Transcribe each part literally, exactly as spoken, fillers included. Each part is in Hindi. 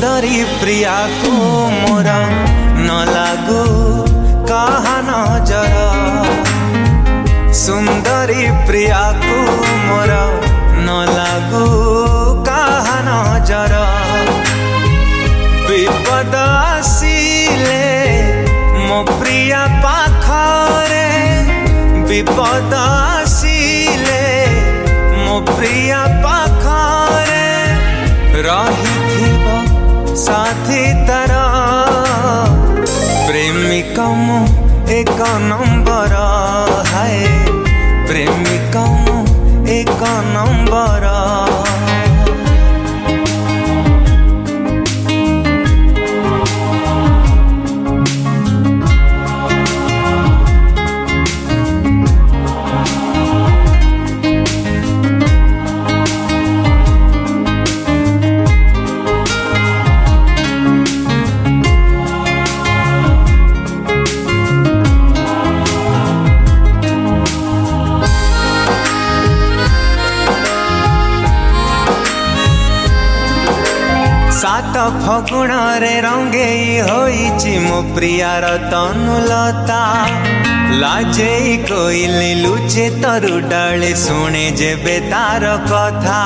सुंदरी प्रिया को मोर न लागू कहा नजर, सुंदरी प्रिया को मोर न लागू कहा नजर। विपद आसिले मो प्रिया पाखरे, विपद आसिले मो प्रिया पाखरे रही साथी तारा। प्रेमिका मु एक नंबर है, प्रेमिका मु एक नंबर। सात फगुण रे रंगेई होइछि मो प्रियार तनुलता। लाजेई कोइली लुचे तरु डाले शुणे जेबे तार कथा।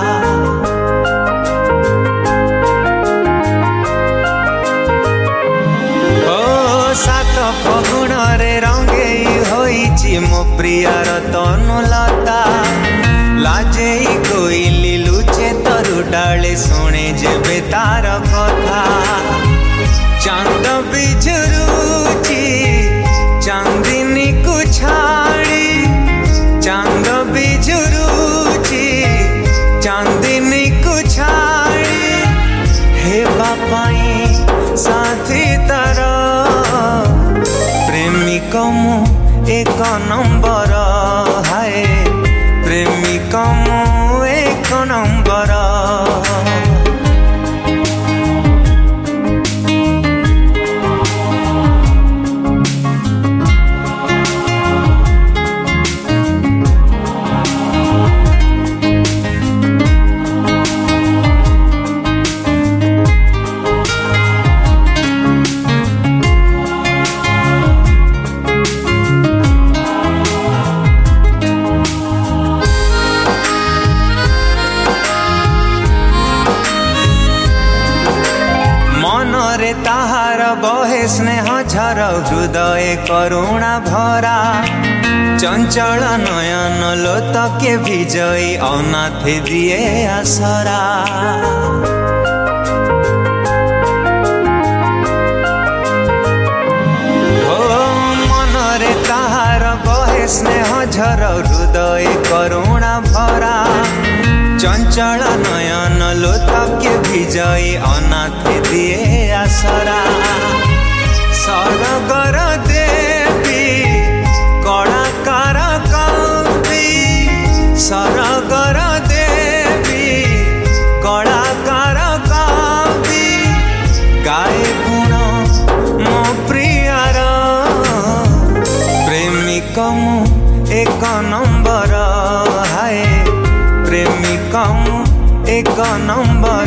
ओ सात फगुण रे रंगेई होइछि मो प्रियार तनुलता। लाजेई कोइली लुचे तरु डाले शुणे जेबे तार कथा। चांद बिझुरुची चांदिनी को छाड़ी, चांद बिझुरुची चांदिनी को छाड़ी। हे बापाई साथी तार प्रेमिका मु एक नंबर है, प्रेमिका मु एक नंबर। मनरे ताहार बहे स्नेह झर, हृदय करुणा भरा। चंचल नयन लोतके विजयी अनाथे दिए आसरा। हो मनरे ताहार बहे स्नेह झर, हृदय करुणा भरा। चंचल नयन लोतके विजयी अनाथे दिए आसरा। सरगर देवी कलाकार कवि, सरगर देवी कलाकार कवि। गाए गुण मो प्रियार, प्रेमिका मु एक नंबर है, प्रेमिका मु एक नंबर।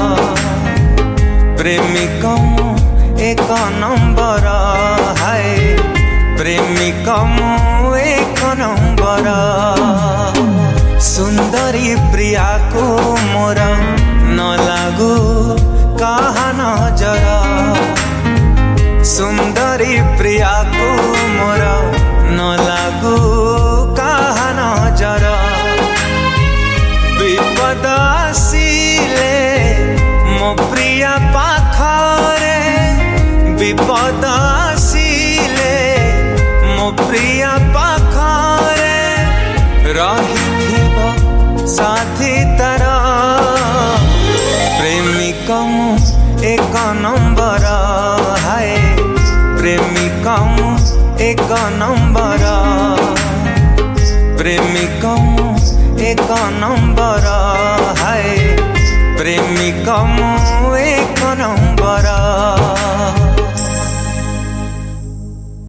प्रेमिका मु एक नंबर है, प्रेमिका मु एक नंबर। सुंदरी प्रिया को मोर न लागू कहा नजर, सुंदरी प्रिया को मोर न लागू कहा नजर। विपद आसिले मो प्रिया पाखरे, विपद आसिले मो प्रिया पाखरे रही साथी तारा। प्रेमिका मु एक नंबर है, प्रेमिका मु एक नंबर। प्रेमिका मु एक नंबर है, प्रेमिका मु एक नंबर।